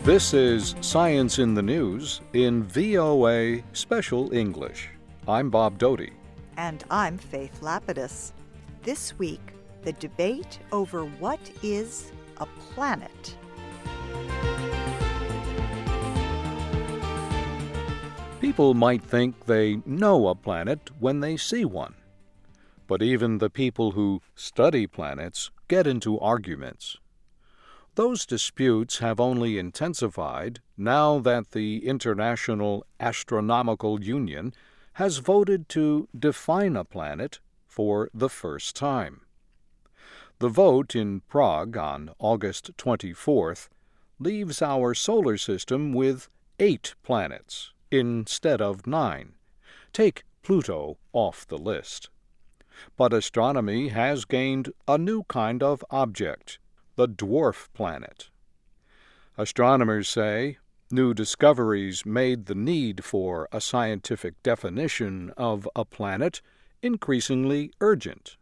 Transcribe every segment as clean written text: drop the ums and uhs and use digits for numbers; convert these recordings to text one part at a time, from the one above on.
This is Science in the News in VOA Special English. I'm Bob Doty. And I'm Faith Lapidus. This week, the debate over what is a planet. People might think they know a planet when they see one. But even the people who study planets get into arguments. Those disputes have only intensified now that the International Astronomical Union has voted to define a planet for the first time. The vote in Prague on August 24th leaves our solar system with 8 planets instead of 9. Take Pluto off the list. But astronomy has gained a new kind of object, the dwarf planet. Astronomers say new discoveries made the need for a scientific definition of a planet increasingly urgent.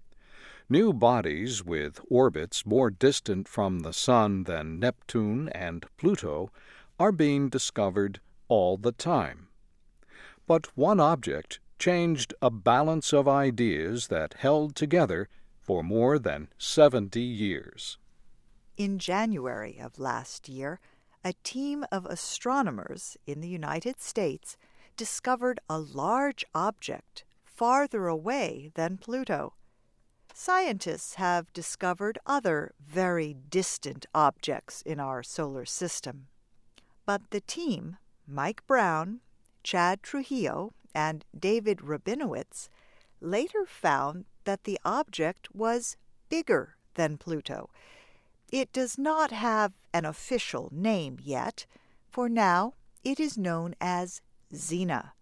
New bodies with orbits more distant from the Sun than Neptune and Pluto are being discovered all the time. But one object changed a balance of ideas that held together for more than 70 years. In January of last year, a team of astronomers in the United States discovered a large object farther away than Pluto. Scientists have discovered other very distant objects in our solar system. But the team, Mike Brown, Chad Trujillo, and David Rabinowitz, later found that the object was bigger than Pluto. It does not have an official name yet. For now, it is known as Xena.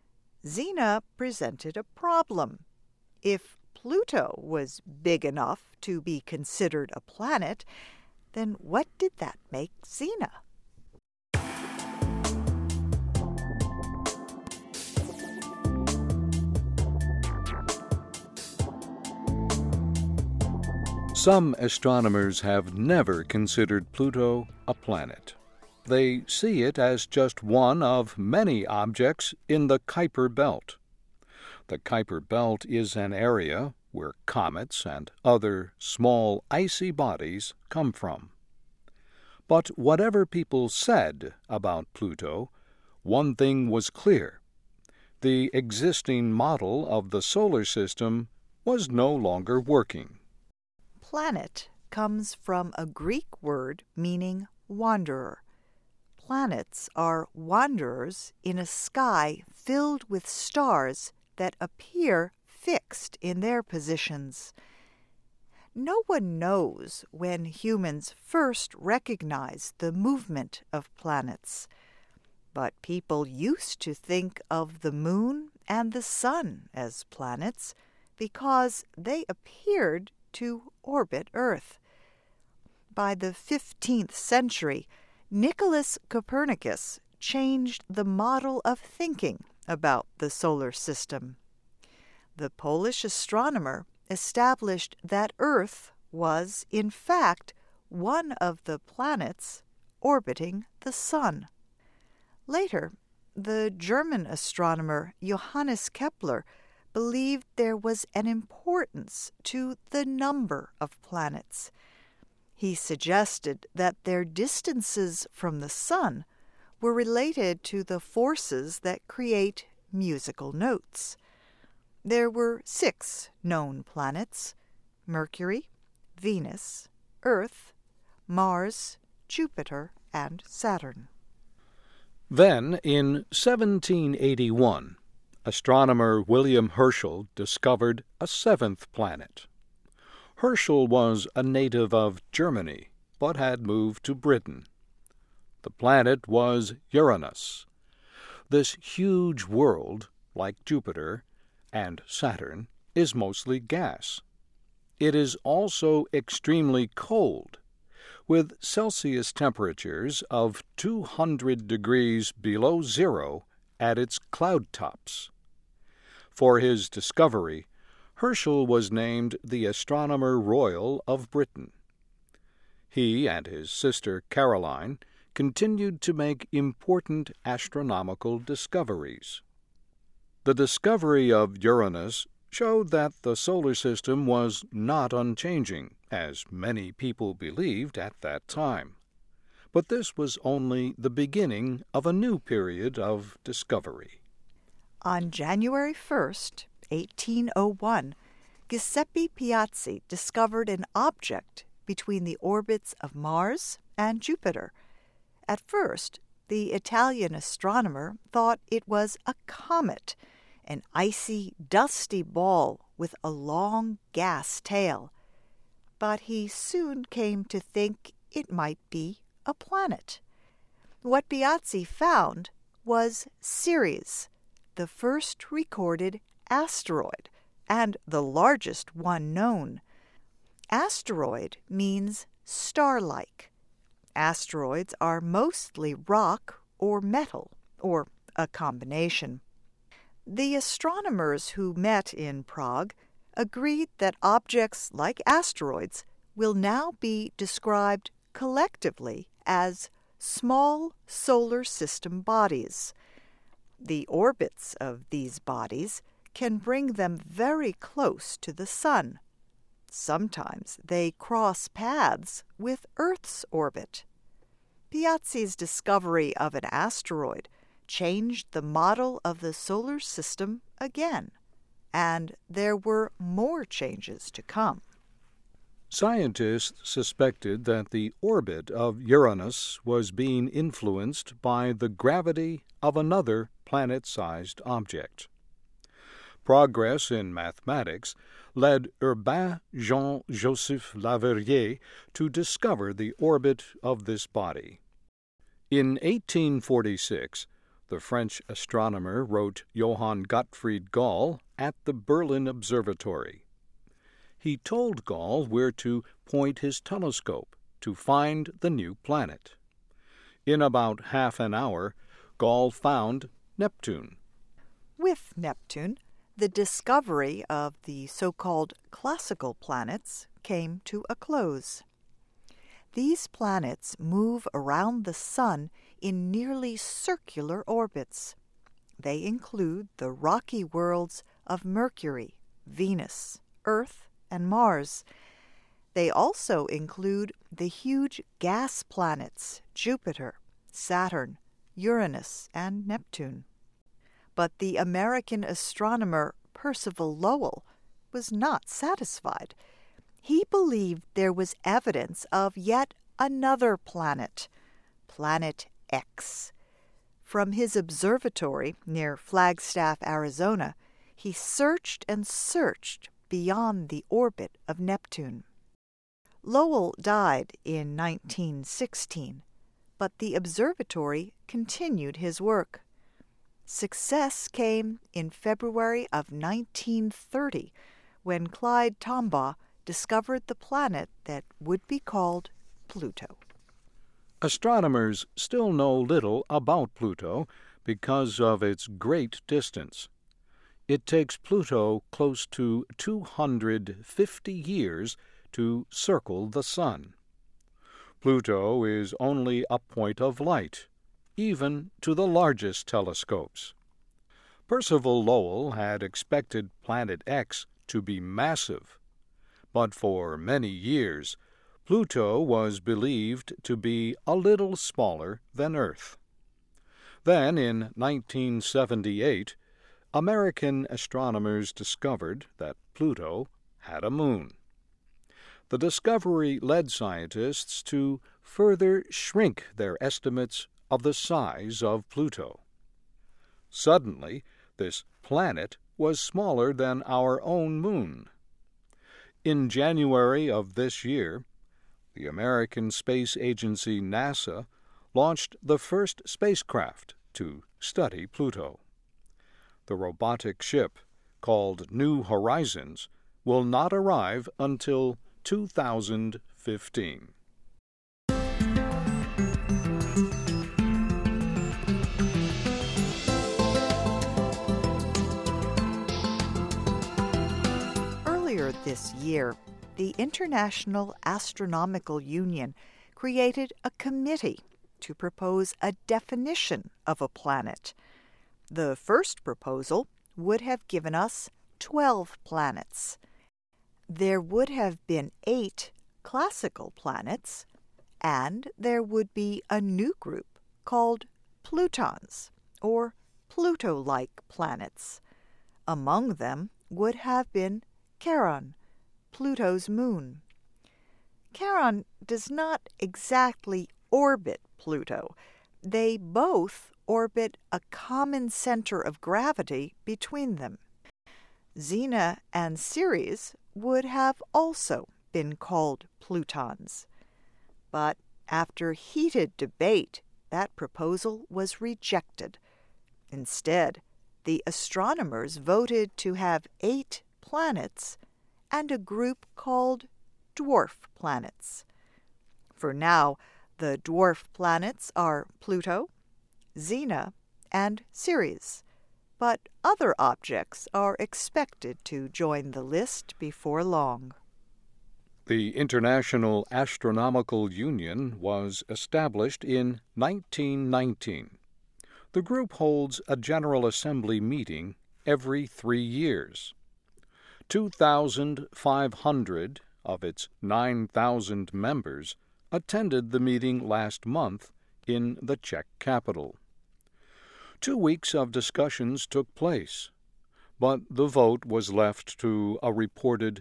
Xena presented a problem. If Pluto was big enough to be considered a planet, then what did that make Xena? Some astronomers have never considered Pluto a planet. They see it as just one of many objects in the Kuiper Belt. The Kuiper Belt is an area where comets and other small icy bodies come from. But whatever people said about Pluto, one thing was clear. The existing model of the solar system was no longer working. Planet comes from a Greek word meaning wanderer. Planets are wanderers in a sky filled with stars that appear fixed in their positions. No one knows when humans first recognized the movement of planets, but people used to think of the moon and the sun as planets because they appeared to orbit Earth. By the 15th century, Nicholas Copernicus changed the model of thinking about the solar system. The Polish astronomer established that Earth was, in fact, one of the planets orbiting the Sun. Later, the German astronomer Johannes Kepler believed there was an importance to the number of planets. He suggested that their distances from the Sun were related to the forces that create musical notes. There were 6 known planets: Mercury, Venus, Earth, Mars, Jupiter, and Saturn. Then, in 1781, astronomer William Herschel discovered a 7th planet. Herschel was a native of Germany, but had moved to Britain. The planet was Uranus. This huge world, like Jupiter and Saturn, is mostly gas. It is also extremely cold, with Celsius temperatures of 200 degrees below zero at its cloud tops. For his discovery, Herschel was named the Astronomer Royal of Britain. He and his sister Caroline continued to make important astronomical discoveries. The discovery of Uranus showed that the solar system was not unchanging, as many people believed at that time. But this was only the beginning of a new period of discovery. On January 1st, 1801, Giuseppe Piazzi discovered an object between the orbits of Mars and Jupiter. At first, the Italian astronomer thought it was a comet, an icy, dusty ball with a long gas tail. But he soon came to think it might be a planet. What Piazzi found was Ceres, the first recorded asteroid and the largest one known. Asteroid means star-like. Asteroids are mostly rock or metal, or a combination. The astronomers who met in Prague agreed that objects like asteroids will now be described collectively as small solar system bodies. The orbits of these bodies can bring them very close to the Sun. Sometimes they cross paths with Earth's orbit. Piazzi's discovery of an asteroid changed the model of the solar system again, and there were more changes to come. Scientists suspected that the orbit of Uranus was being influenced by the gravity of another planet-sized object. Progress in mathematics led Urbain Jean-Joseph Leverrier to discover the orbit of this body. In 1846, the French astronomer wrote Johann Gottfried Galle at the Berlin Observatory. He told Galle where to point his telescope to find the new planet. In about half an hour, Galle found Neptune. With Neptune, the discovery of the so-called classical planets came to a close. These planets move around the Sun in nearly circular orbits. They include the rocky worlds of Mercury, Venus, Earth, and Mars. They also include the huge gas planets Jupiter, Saturn, Uranus, and Neptune. But the American astronomer Percival Lowell was not satisfied. He believed there was evidence of yet another planet, Planet X. From his observatory near Flagstaff, Arizona, he searched and searched beyond the orbit of Neptune. Lowell died in 1916, but the observatory continued his work. Success came in February of 1930, when Clyde Tombaugh discovered the planet that would be called Pluto. Astronomers still know little about Pluto because of its great distance. It takes Pluto close to 250 years to circle the Sun. Pluto is only a point of light, even to the largest telescopes. Percival Lowell had expected Planet X to be massive, but for many years Pluto was believed to be a little smaller than Earth. Then, in 1978, American astronomers discovered that Pluto had a moon. The discovery led scientists to further shrink their estimates of the size of Pluto. Suddenly, this planet was smaller than our own moon. In January of this year, the American space agency NASA launched the first spacecraft to study Pluto. The robotic ship, called New Horizons, will not arrive until 2015. Earlier this year, the International Astronomical Union created a committee to propose a definition of a planet. The first proposal would have given us 12 planets. There would have been 8 classical planets, and there would be a new group called Plutons, or Pluto-like planets. Among them would have been Charon, Pluto's moon. Charon does not exactly orbit Pluto. They both orbit a common center of gravity between them. Xena and Ceres would have also been called Plutons. But after heated debate, that proposal was rejected. Instead, the astronomers voted to have 8 planets and a group called dwarf planets. For now, the dwarf planets are Pluto, Xena, and Ceres, but other objects are expected to join the list before long. The International Astronomical Union was established in 1919. The group holds a General Assembly meeting every 3 years. 2,500 of its 9,000 members attended the meeting last month in the Czech capital. 2 weeks of discussions took place, but the vote was left to a reported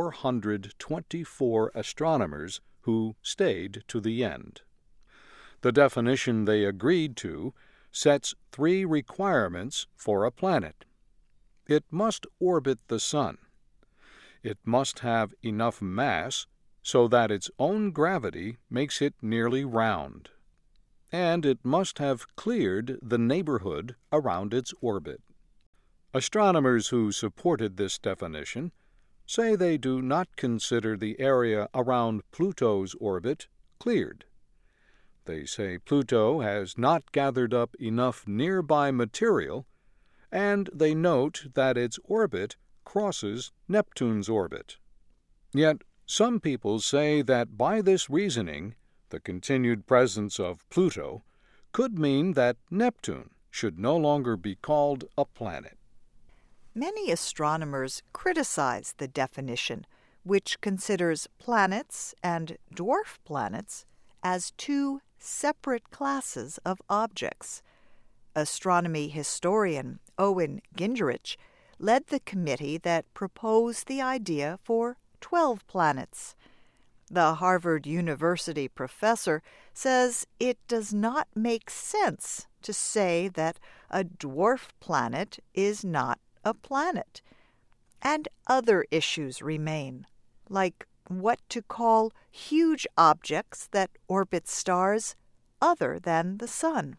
424 astronomers who stayed to the end. The definition they agreed to sets 3 requirements for a planet. It must orbit the sun. It must have enough mass so that its own gravity makes it nearly round. And it must have cleared the neighborhood around its orbit. Astronomers who supported this definition say they do not consider the area around Pluto's orbit cleared. They say Pluto has not gathered up enough nearby material, and they note that its orbit crosses Neptune's orbit. Yet some people say that by this reasoning, the continued presence of Pluto could mean that Neptune should no longer be called a planet. Many astronomers criticize the definition, which considers planets and dwarf planets as 2 separate classes of objects. Astronomy historian Owen Gingerich led the committee that proposed the idea for 12 planets. The Harvard University professor says it does not make sense to say that a dwarf planet is not a planet. And other issues remain, like what to call huge objects that orbit stars other than the sun.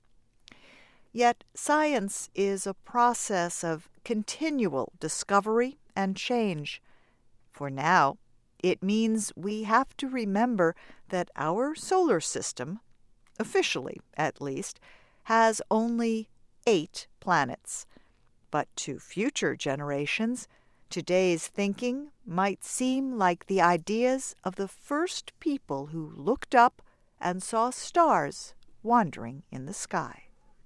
Yet science is a process of continual discovery and change. For now, it means we have to remember that our solar system, officially at least, has only 8 planets. But to future generations, today's thinking might seem like the ideas of the first people who looked up and saw stars wandering in the sky.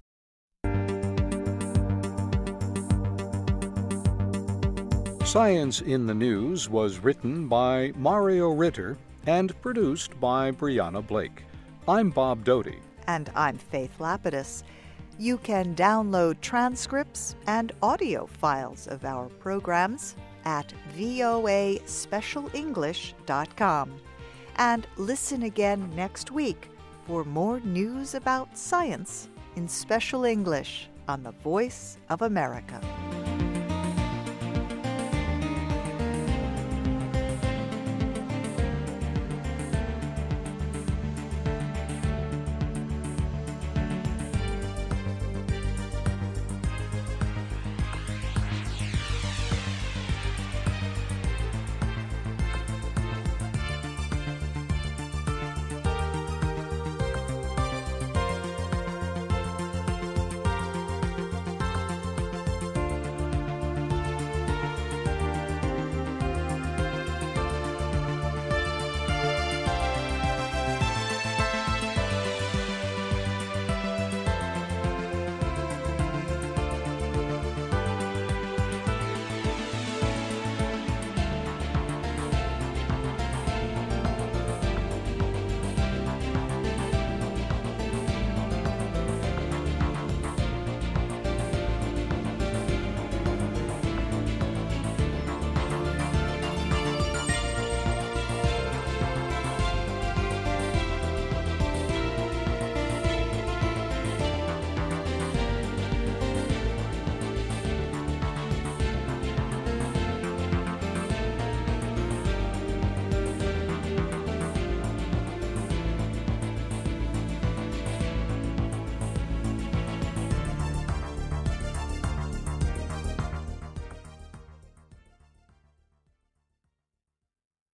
Science in the News was written by Mario Ritter and produced by Brianna Blake. I'm Bob Doty. And I'm Faith Lapidus. You can download transcripts and audio files of our programs at voaspecialenglish.com. And listen again next week for more news about science in Special English on the Voice of America.